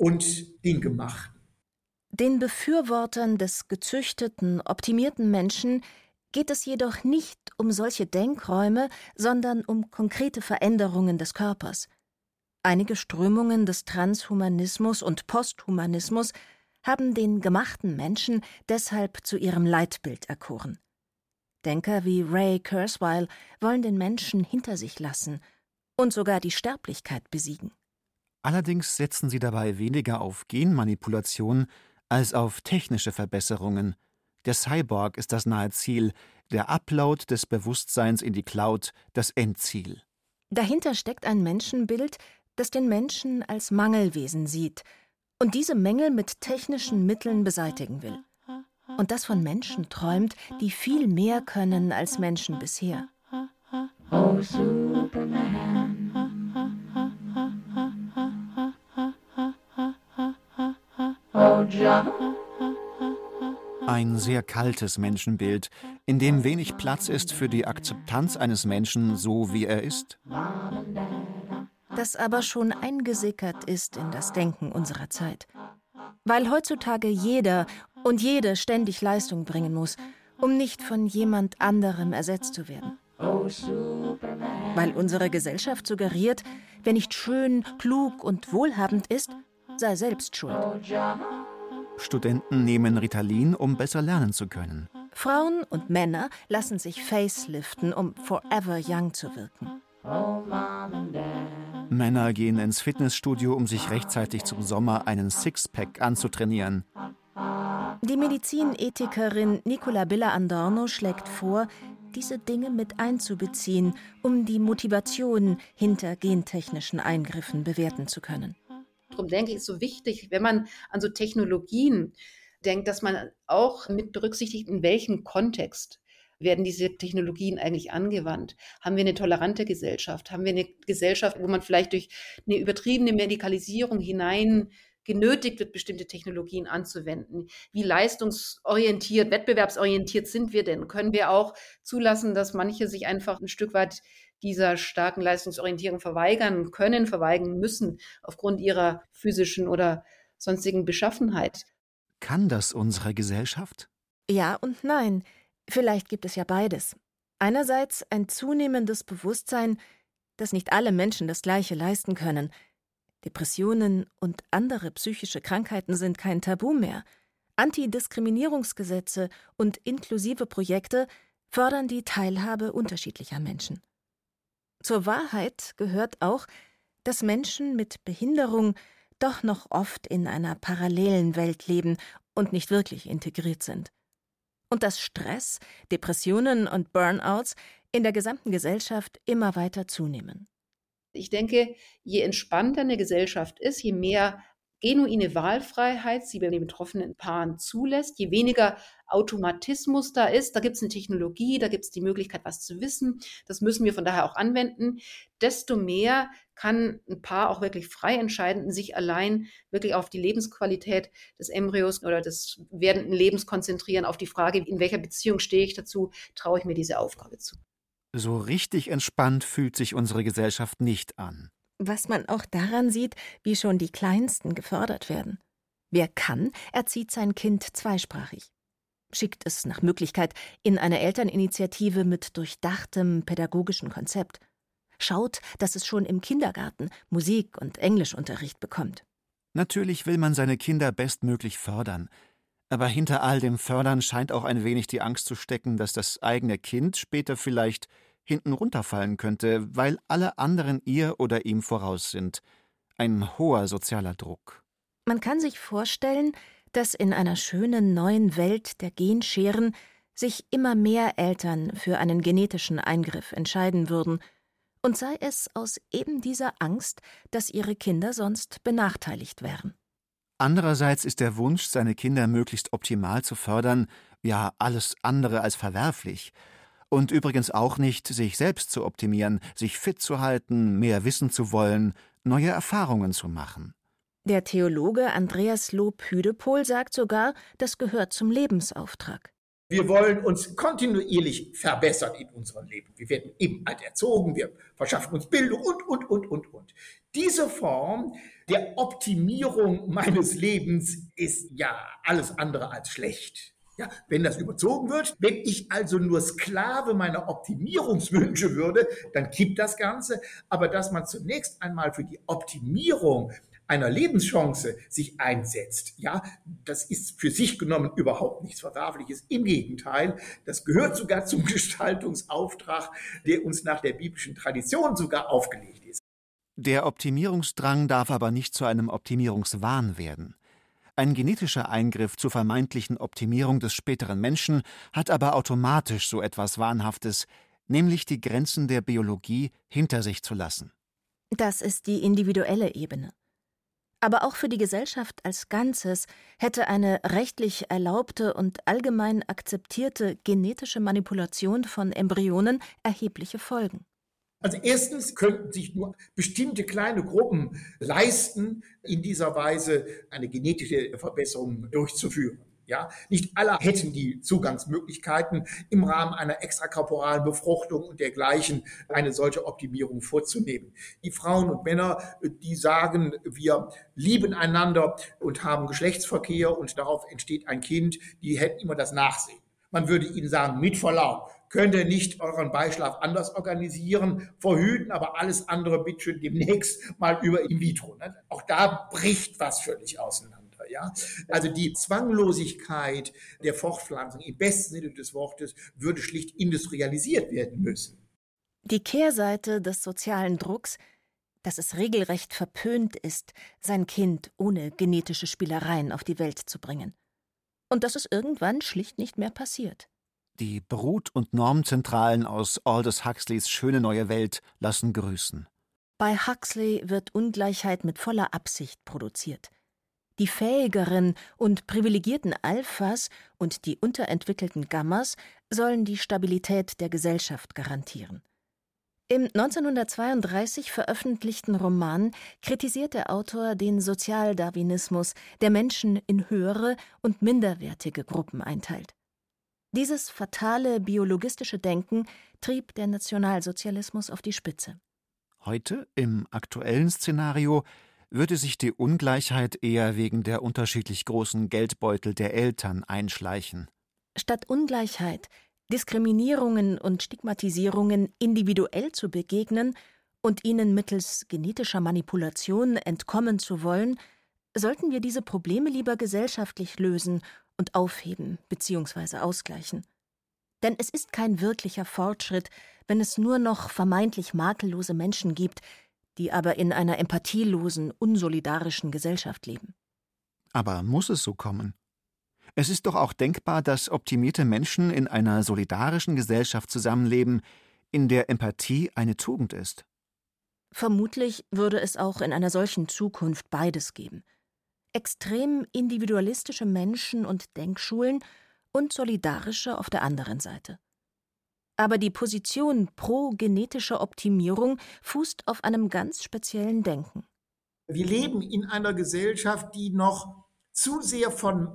und dem Gemachten. Den Befürwortern des gezüchteten, optimierten Menschen geht es jedoch nicht um solche Denkräume, sondern um konkrete Veränderungen des Körpers. Einige Strömungen des Transhumanismus und Posthumanismus haben den gemachten Menschen deshalb zu ihrem Leitbild erkoren. Denker wie Ray Kurzweil wollen den Menschen hinter sich lassen und sogar die Sterblichkeit besiegen. Allerdings setzen sie dabei weniger auf Genmanipulation als auf technische Verbesserungen. Der Cyborg ist das nahe Ziel, der Upload des Bewusstseins in die Cloud das Endziel. Dahinter steckt ein Menschenbild, das den Menschen als Mangelwesen sieht und diese Mängel mit technischen Mitteln beseitigen will. Und das von Menschen träumt, die viel mehr können als Menschen bisher. Oh, Superman. Oh, John. Ein sehr kaltes Menschenbild, in dem wenig Platz ist für die Akzeptanz eines Menschen so, wie er ist. Das aber schon eingesickert ist in das Denken unserer Zeit. Weil heutzutage jeder und jede ständig Leistung bringen muss, um nicht von jemand anderem ersetzt zu werden. Weil unsere Gesellschaft suggeriert, wer nicht schön, klug und wohlhabend ist, sei selbst schuld. Studenten nehmen Ritalin, um besser lernen zu können. Frauen und Männer lassen sich faceliften, um forever young zu wirken. Männer gehen ins Fitnessstudio, um sich rechtzeitig zum Sommer einen Sixpack anzutrainieren. Die Medizinethikerin Nicola Billa-Adorno schlägt vor, diese Dinge mit einzubeziehen, um die Motivation hinter gentechnischen Eingriffen bewerten zu können. Darum denke ich, ist so wichtig, wenn man an so Technologien denkt, dass man auch mit berücksichtigt, in welchem Kontext werden diese Technologien eigentlich angewandt? Haben wir eine tolerante Gesellschaft? Haben wir eine Gesellschaft, wo man vielleicht durch eine übertriebene Medikalisierung hinein genötigt wird, bestimmte Technologien anzuwenden. Wie leistungsorientiert, wettbewerbsorientiert sind wir denn? Können wir auch zulassen, dass manche sich einfach ein Stück weit dieser starken Leistungsorientierung verweigern können, verweigern müssen, aufgrund ihrer physischen oder sonstigen Beschaffenheit? Kann das unsere Gesellschaft? Ja und nein. Vielleicht gibt es ja beides. Einerseits ein zunehmendes Bewusstsein, dass nicht alle Menschen das Gleiche leisten können. Depressionen und andere psychische Krankheiten sind kein Tabu mehr. Antidiskriminierungsgesetze und inklusive Projekte fördern die Teilhabe unterschiedlicher Menschen. Zur Wahrheit gehört auch, dass Menschen mit Behinderung doch noch oft in einer parallelen Welt leben und nicht wirklich integriert sind. Und dass Stress, Depressionen und Burnouts in der gesamten Gesellschaft immer weiter zunehmen. Ich denke, je entspannter eine Gesellschaft ist, je mehr genuine Wahlfreiheit sie bei den betroffenen Paaren zulässt, je weniger Automatismus da ist, da gibt es eine Technologie, da gibt es die Möglichkeit, was zu wissen, das müssen wir von daher auch anwenden, desto mehr kann ein Paar auch wirklich frei entscheiden und sich allein wirklich auf die Lebensqualität des Embryos oder des werdenden Lebens konzentrieren, auf die Frage, in welcher Beziehung stehe ich dazu, traue ich mir diese Aufgabe zu. So richtig entspannt fühlt sich unsere Gesellschaft nicht an. Was man auch daran sieht, wie schon die Kleinsten gefördert werden. Wer kann, erzieht sein Kind zweisprachig. Schickt es nach Möglichkeit in eine Elterninitiative mit durchdachtem pädagogischen Konzept. Schaut, dass es schon im Kindergarten Musik- und Englischunterricht bekommt. Natürlich will man seine Kinder bestmöglich fördern. Aber hinter all dem Fördern scheint auch ein wenig die Angst zu stecken, dass das eigene Kind später vielleicht hinten runterfallen könnte, weil alle anderen ihr oder ihm voraus sind. Ein hoher sozialer Druck. Man kann sich vorstellen, dass in einer schönen neuen Welt der Genscheren sich immer mehr Eltern für einen genetischen Eingriff entscheiden würden, und sei es aus eben dieser Angst, dass ihre Kinder sonst benachteiligt wären. Andererseits ist der Wunsch, seine Kinder möglichst optimal zu fördern, ja alles andere als verwerflich. Und übrigens auch nicht, sich selbst zu optimieren, sich fit zu halten, mehr wissen zu wollen, neue Erfahrungen zu machen. Der Theologe Andreas Loop-Hüdepohl sagt sogar, das gehört zum Lebensauftrag. Wir wollen uns kontinuierlich verbessern in unserem Leben. Wir werden eben alt erzogen, wir verschaffen uns Bildung und, und, und, und, und. Diese Form der Optimierung meines Lebens ist ja alles andere als schlecht. Ja, wenn das überzogen wird, wenn ich also nur Sklave meiner Optimierungswünsche würde, dann kippt das Ganze. Aber dass man zunächst einmal für die Optimierung einer Lebenschance sich einsetzt, ja, das ist für sich genommen überhaupt nichts Verwerfliches. Im Gegenteil, das gehört sogar zum Gestaltungsauftrag, der uns nach der biblischen Tradition sogar aufgelegt ist. Der Optimierungsdrang darf aber nicht zu einem Optimierungswahn werden. Ein genetischer Eingriff zur vermeintlichen Optimierung des späteren Menschen hat aber automatisch so etwas Wahnhaftes, nämlich die Grenzen der Biologie hinter sich zu lassen. Das ist die individuelle Ebene. Aber auch für die Gesellschaft als Ganzes hätte eine rechtlich erlaubte und allgemein akzeptierte genetische Manipulation von Embryonen erhebliche Folgen. Also erstens könnten sich nur bestimmte kleine Gruppen leisten, in dieser Weise eine genetische Verbesserung durchzuführen. Ja, nicht alle hätten die Zugangsmöglichkeiten, im Rahmen einer extrakorporalen Befruchtung und dergleichen eine solche Optimierung vorzunehmen. Die Frauen und Männer, die sagen, wir lieben einander und haben Geschlechtsverkehr und darauf entsteht ein Kind, die hätten immer das Nachsehen. Man würde ihnen sagen, mit Verlaub, könnt ihr nicht euren Beischlaf anders organisieren, verhüten, aber alles andere bitte schön demnächst mal über in vitro. Ne? Auch da bricht was völlig auseinander. Ja? Also die Zwanglosigkeit der Fortpflanzung im besten Sinne des Wortes würde schlicht industrialisiert werden müssen. Die Kehrseite des sozialen Drucks, dass es regelrecht verpönt ist, sein Kind ohne genetische Spielereien auf die Welt zu bringen. Und dass es irgendwann schlicht nicht mehr passiert. Die Brut- und Normzentralen aus Aldous Huxleys Schöne neue Welt lassen grüßen. Bei Huxley wird Ungleichheit mit voller Absicht produziert. Die fähigeren und privilegierten Alphas und die unterentwickelten Gammas sollen die Stabilität der Gesellschaft garantieren. Im neunzehnhundertzweiunddreißig veröffentlichten Roman kritisiert der Autor den Sozialdarwinismus, der Menschen in höhere und minderwertige Gruppen einteilt. Dieses fatale biologistische Denken trieb der Nationalsozialismus auf die Spitze. Heute, im aktuellen Szenario, würde sich die Ungleichheit eher wegen der unterschiedlich großen Geldbeutel der Eltern einschleichen. Statt Ungleichheit, Diskriminierungen und Stigmatisierungen individuell zu begegnen und ihnen mittels genetischer Manipulation entkommen zu wollen, sollten wir diese Probleme lieber gesellschaftlich lösen und aufheben bzw. ausgleichen. Denn es ist kein wirklicher Fortschritt, wenn es nur noch vermeintlich makellose Menschen gibt, die aber in einer empathielosen, unsolidarischen Gesellschaft leben. Aber muss es so kommen? Es ist doch auch denkbar, dass optimierte Menschen in einer solidarischen Gesellschaft zusammenleben, in der Empathie eine Tugend ist. Vermutlich würde es auch in einer solchen Zukunft beides geben. Extrem individualistische Menschen und Denkschulen und solidarische auf der anderen Seite. Aber die Position pro genetische Optimierung fußt auf einem ganz speziellen Denken. Wir leben in einer Gesellschaft, die noch zu sehr von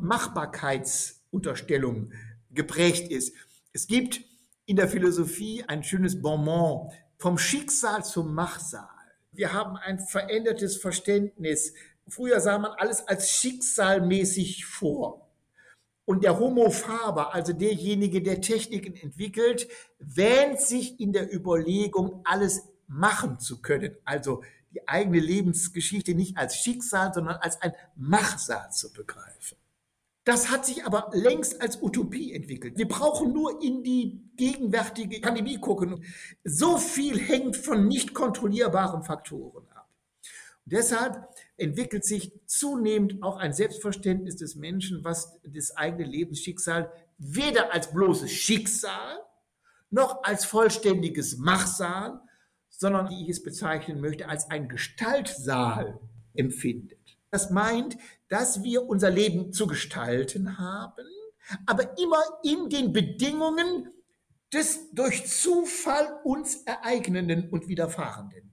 Machbarkeitsunterstellung geprägt ist. Es gibt in der Philosophie ein schönes Bonmot, vom Schicksal zum Machsal. Wir haben ein verändertes Verständnis. Früher sah man alles als schicksalmäßig vor. Und der Homo faber, also derjenige, der Techniken entwickelt, wähnt sich in der Überlegung, alles machen zu können. Also die eigene Lebensgeschichte nicht als Schicksal, sondern als ein Machsal zu begreifen. Das hat sich aber längst als Utopie entwickelt. Wir brauchen nur in die gegenwärtige Pandemie gucken. So viel hängt von nicht kontrollierbaren Faktoren ab. Und deshalb entwickelt sich zunehmend auch ein Selbstverständnis des Menschen, was das eigene Lebensschicksal weder als bloßes Schicksal noch als vollständiges Machsal, sondern, wie ich es bezeichnen möchte, als ein Gestaltsaal empfindet. Das meint, dass wir unser Leben zu gestalten haben, aber immer in den Bedingungen des durch Zufall uns Ereignenden und Widerfahrenden.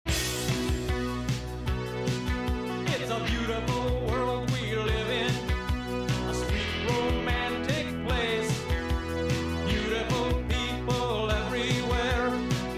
It's a beautiful world we live in, a sweet romantic place, beautiful people everywhere,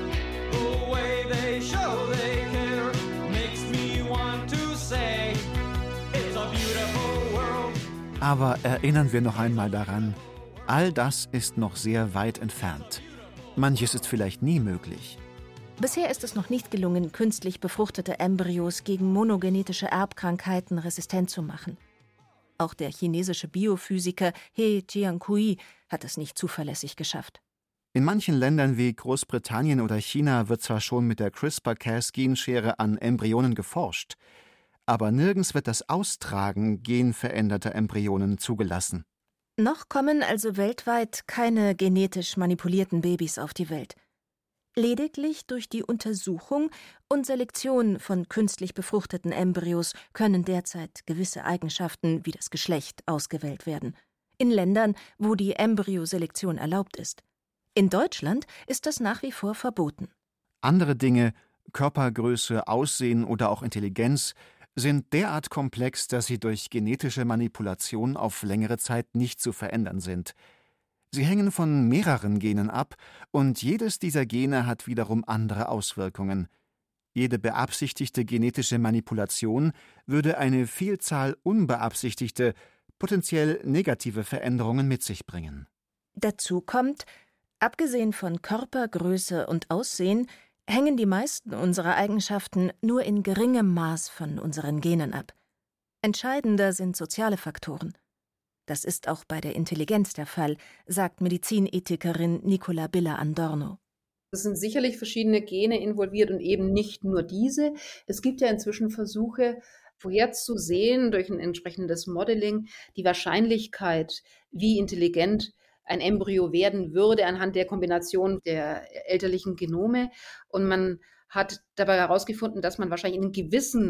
the way they show they care, makes me want to say, it's a beautiful world. Aber erinnern wir noch einmal daran, all das ist noch sehr weit entfernt. Manches ist vielleicht nie möglich. Bisher ist es noch nicht gelungen, künstlich befruchtete Embryos gegen monogenetische Erbkrankheiten resistent zu machen. Auch der chinesische Biophysiker He Jiankui hat es nicht zuverlässig geschafft. In manchen Ländern wie Großbritannien oder China wird zwar schon mit der CRISPR-Cas-Genschere an Embryonen geforscht, aber nirgends wird das Austragen genveränderter Embryonen zugelassen. Noch kommen also weltweit keine genetisch manipulierten Babys auf die Welt. Lediglich durch die Untersuchung und Selektion von künstlich befruchteten Embryos können derzeit gewisse Eigenschaften wie das Geschlecht ausgewählt werden. In Ländern, wo die Embryoselektion erlaubt ist. In Deutschland ist das nach wie vor verboten. Andere Dinge, Körpergröße, Aussehen oder auch Intelligenz, sind derart komplex, dass sie durch genetische Manipulation auf längere Zeit nicht zu verändern sind. Sie hängen von mehreren Genen ab, und jedes dieser Gene hat wiederum andere Auswirkungen. Jede beabsichtigte genetische Manipulation würde eine Vielzahl unbeabsichtigte, potenziell negative Veränderungen mit sich bringen. Dazu kommt, abgesehen von Körpergröße und Aussehen, hängen die meisten unserer Eigenschaften nur in geringem Maß von unseren Genen ab. Entscheidender sind soziale Faktoren. Das ist auch bei der Intelligenz der Fall, sagt Medizinethikerin Nicola Biller-Adorno. Es sind sicherlich verschiedene Gene involviert und eben nicht nur diese. Es gibt ja inzwischen Versuche, vorherzusehen durch ein entsprechendes Modeling die Wahrscheinlichkeit, wie intelligent ein Embryo werden würde anhand der Kombination der elterlichen Genome. Und man hat dabei herausgefunden, dass man wahrscheinlich in gewissen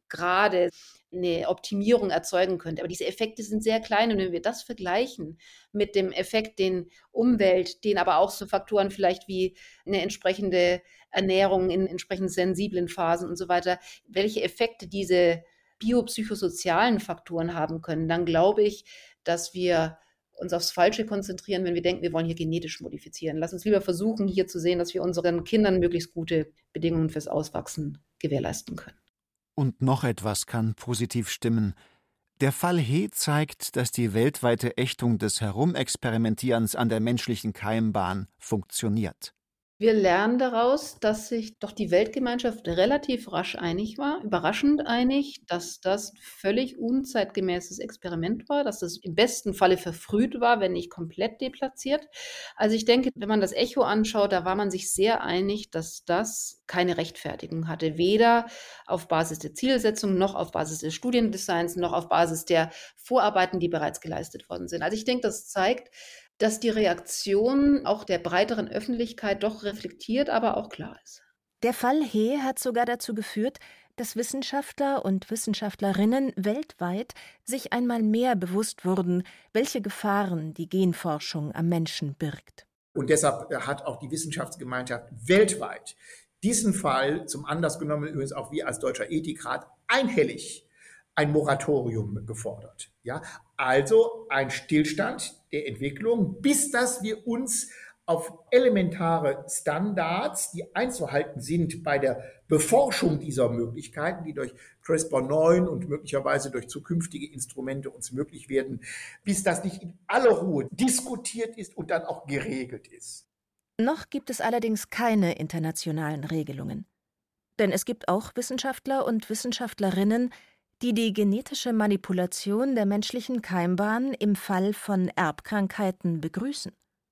gerade eine Optimierung erzeugen könnte. Aber diese Effekte sind sehr klein und wenn wir das vergleichen mit dem Effekt, den Umwelt, den aber auch so Faktoren vielleicht wie eine entsprechende Ernährung in entsprechend sensiblen Phasen und so weiter, welche Effekte diese biopsychosozialen Faktoren haben können, dann glaube ich, dass wir uns aufs Falsche konzentrieren, wenn wir denken, wir wollen hier genetisch modifizieren. Lass uns lieber versuchen, hier zu sehen, dass wir unseren Kindern möglichst gute Bedingungen fürs Auswachsen gewährleisten können. Und noch etwas kann positiv stimmen. Der Fall He zeigt, dass die weltweite Ächtung des Herumexperimentierens an der menschlichen Keimbahn funktioniert. Wir lernen daraus, dass sich doch die Weltgemeinschaft relativ rasch einig war, überraschend einig, dass das völlig unzeitgemäßes Experiment war, dass das im besten Falle verfrüht war, wenn nicht komplett deplatziert. Also ich denke, wenn man das Echo anschaut, da war man sich sehr einig, dass das keine Rechtfertigung hatte, weder auf Basis der Zielsetzung, noch auf Basis des Studiendesigns, noch auf Basis der Vorarbeiten, die bereits geleistet worden sind. Also ich denke, das zeigt, dass die Reaktion auch der breiteren Öffentlichkeit doch reflektiert, aber auch klar ist. Der Fall He hat sogar dazu geführt, dass Wissenschaftler und Wissenschaftlerinnen weltweit sich einmal mehr bewusst wurden, welche Gefahren die Genforschung am Menschen birgt. Und deshalb hat auch die Wissenschaftsgemeinschaft weltweit diesen Fall zum Anlass genommen, übrigens auch wir als Deutscher Ethikrat, einhellig ein Moratorium gefordert. Ja, also ein Stillstand der Entwicklung, bis dass wir uns auf elementare Standards, die einzuhalten sind bei der Beforschung dieser Möglichkeiten, die durch CRISPR neun und möglicherweise durch zukünftige Instrumente uns möglich werden, bis das nicht in aller Ruhe diskutiert ist und dann auch geregelt ist. Noch gibt es allerdings keine internationalen Regelungen. Denn es gibt auch Wissenschaftler und Wissenschaftlerinnen, die die genetische Manipulation der menschlichen Keimbahn im Fall von Erbkrankheiten begrüßen.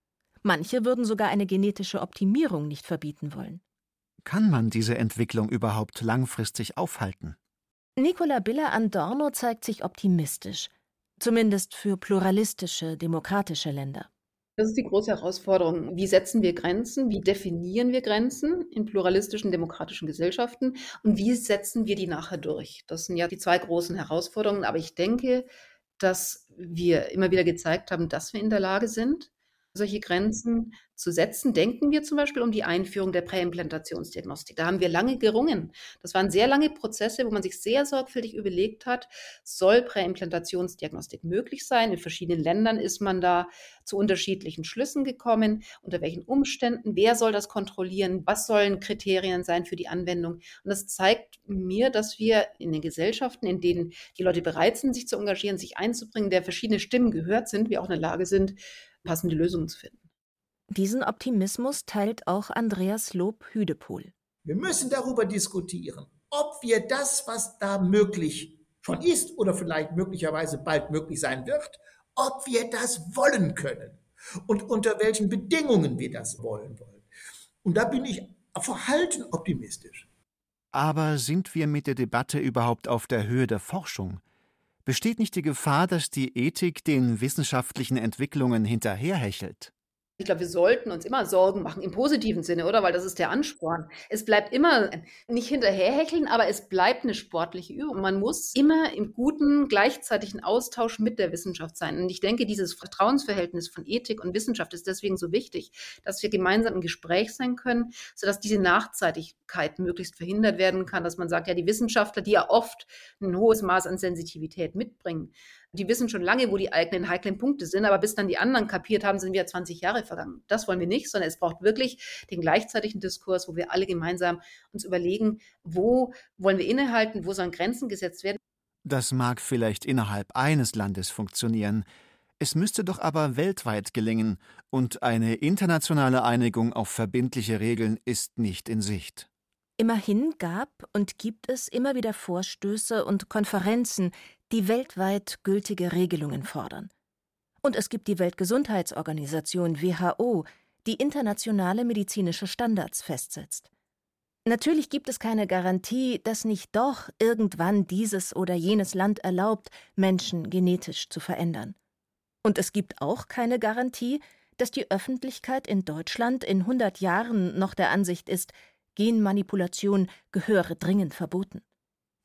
Manche würden sogar eine genetische Optimierung nicht verbieten wollen. Kann man diese Entwicklung überhaupt langfristig aufhalten? Nicola Biller-Adorno zeigt sich optimistisch, zumindest für pluralistische, demokratische Länder. Das ist die große Herausforderung. Wie setzen wir Grenzen? Wie definieren wir Grenzen in pluralistischen, demokratischen Gesellschaften? Und wie setzen wir die nachher durch? Das sind ja die zwei großen Herausforderungen. Aber ich denke, dass wir immer wieder gezeigt haben, dass wir in der Lage sind, solche Grenzen zu setzen. Denken wir zum Beispiel um die Einführung der Präimplantationsdiagnostik. Da haben wir lange gerungen. Das waren sehr lange Prozesse, wo man sich sehr sorgfältig überlegt hat, soll Präimplantationsdiagnostik möglich sein? In verschiedenen Ländern ist man da zu unterschiedlichen Schlüssen gekommen. Unter welchen Umständen? Wer soll das kontrollieren? Was sollen Kriterien sein für die Anwendung? Und das zeigt mir, dass wir in den Gesellschaften, in denen die Leute bereit sind, sich zu engagieren, sich einzubringen, der verschiedene Stimmen gehört sind, wir auch in der Lage sind, passende Lösungen zu finden. Diesen Optimismus teilt auch Andreas Lob-Hüdepohl. Wir müssen darüber diskutieren, ob wir das, was da möglich schon ist oder vielleicht möglicherweise bald möglich sein wird, ob wir das wollen können und unter welchen Bedingungen wir das wollen wollen. Und da bin ich verhalten optimistisch. Aber sind wir mit der Debatte überhaupt auf der Höhe der Forschung? Besteht nicht die Gefahr, dass die Ethik den wissenschaftlichen Entwicklungen hinterherhechelt? Ich glaube, wir sollten uns immer Sorgen machen, im positiven Sinne, oder? Weil das ist der Ansporn. Es bleibt immer nicht hinterherhecheln, aber es bleibt eine sportliche Übung. Man muss immer im guten, gleichzeitigen Austausch mit der Wissenschaft sein. Und ich denke, dieses Vertrauensverhältnis von Ethik und Wissenschaft ist deswegen so wichtig, dass wir gemeinsam im Gespräch sein können, sodass diese Nachzeitigkeit möglichst verhindert werden kann, dass man sagt, ja, die Wissenschaftler, die ja oft ein hohes Maß an Sensitivität mitbringen, die wissen schon lange, wo die eigenen heiklen Punkte sind, aber bis dann die anderen kapiert haben, sind wieder zwanzig Jahre vergangen. Das wollen wir nicht, sondern es braucht wirklich den gleichzeitigen Diskurs, wo wir alle gemeinsam uns überlegen, wo wollen wir innehalten, wo sollen Grenzen gesetzt werden. Das mag vielleicht innerhalb eines Landes funktionieren. Es müsste doch aber weltweit gelingen, und eine internationale Einigung auf verbindliche Regeln ist nicht in Sicht. Immerhin gab und gibt es immer wieder Vorstöße und Konferenzen, die weltweit gültige Regelungen fordern. Und es gibt die Weltgesundheitsorganisation W H O, die internationale medizinische Standards festsetzt. Natürlich gibt es keine Garantie, dass nicht doch irgendwann dieses oder jenes Land erlaubt, Menschen genetisch zu verändern. Und es gibt auch keine Garantie, dass die Öffentlichkeit in Deutschland in hundert Jahren noch der Ansicht ist, Genmanipulation gehöre dringend verboten.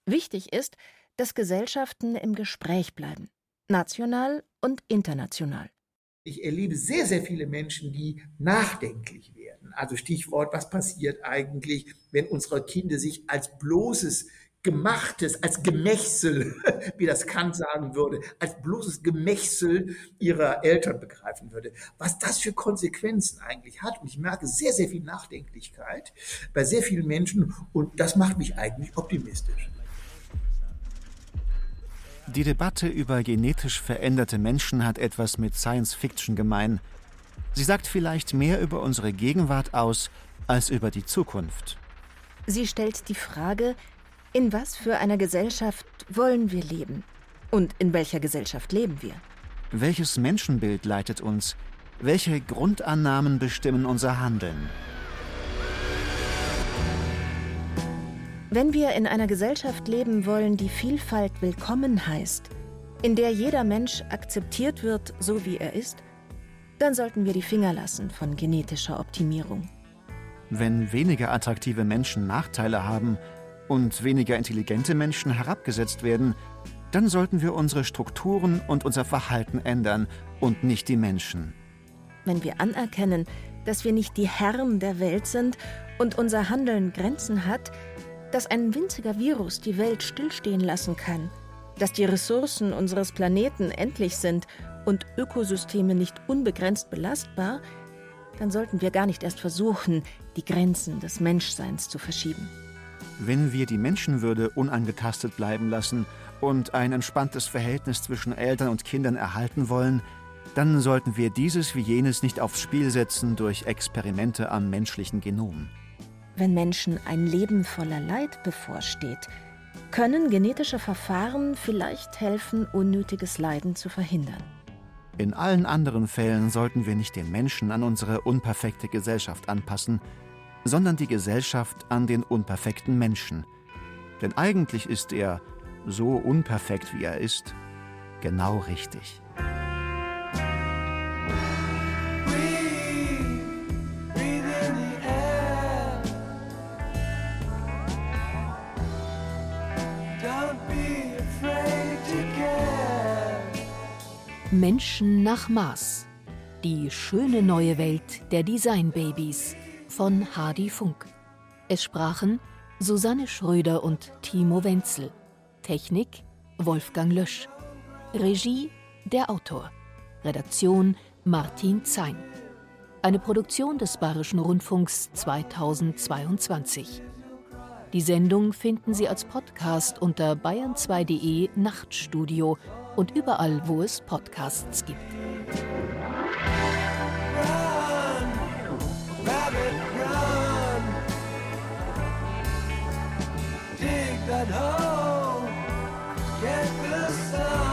Wichtig ist, dass Gesellschaften im Gespräch bleiben, national und international. Ich erlebe sehr, sehr viele Menschen, die nachdenklich werden. Also Stichwort, was passiert eigentlich, wenn unsere Kinder sich als bloßes Gemachtes, als Gemächsel, wie das Kant sagen würde, als bloßes Gemächsel ihrer Eltern begreifen würde. Was das für Konsequenzen eigentlich hat. Und ich merke sehr, sehr viel Nachdenklichkeit bei sehr vielen Menschen und das macht mich eigentlich optimistisch. Die Debatte über genetisch veränderte Menschen hat etwas mit Science Fiction gemein. Sie sagt vielleicht mehr über unsere Gegenwart aus, als über die Zukunft. Sie stellt die Frage, in was für einer Gesellschaft wollen wir leben? Und in welcher Gesellschaft leben wir? Welches Menschenbild leitet uns? Welche Grundannahmen bestimmen unser Handeln? Wenn wir in einer Gesellschaft leben wollen, die Vielfalt willkommen heißt, in der jeder Mensch akzeptiert wird, so wie er ist, dann sollten wir die Finger lassen von genetischer Optimierung. Wenn weniger attraktive Menschen Nachteile haben und weniger intelligente Menschen herabgesetzt werden, dann sollten wir unsere Strukturen und unser Verhalten ändern und nicht die Menschen. Wenn wir anerkennen, dass wir nicht die Herren der Welt sind und unser Handeln Grenzen hat, dass ein winziger Virus die Welt stillstehen lassen kann, dass die Ressourcen unseres Planeten endlich sind und Ökosysteme nicht unbegrenzt belastbar, dann sollten wir gar nicht erst versuchen, die Grenzen des Menschseins zu verschieben. Wenn wir die Menschenwürde unangetastet bleiben lassen und ein entspanntes Verhältnis zwischen Eltern und Kindern erhalten wollen, dann sollten wir dieses wie jenes nicht aufs Spiel setzen durch Experimente am menschlichen Genom. Wenn Menschen ein Leben voller Leid bevorsteht, können genetische Verfahren vielleicht helfen, unnötiges Leiden zu verhindern. In allen anderen Fällen sollten wir nicht den Menschen an unsere unperfekte Gesellschaft anpassen, sondern die Gesellschaft an den unperfekten Menschen. Denn eigentlich ist er, so unperfekt wie er ist, genau richtig. Menschen nach Maß. Die schöne neue Welt der Design-Babys von Hardy Funk. Es sprachen Susanne Schröder und Timo Wenzel. Technik Wolfgang Lösch. Regie der Autor. Redaktion Martin Zein. Eine Produktion des Bayerischen Rundfunks zweitausendzweiundzwanzig. Die Sendung finden Sie als Podcast unter bayern zwei punkt de Nachtstudio und überall, wo es Podcasts gibt. Dig that hole, get the sun.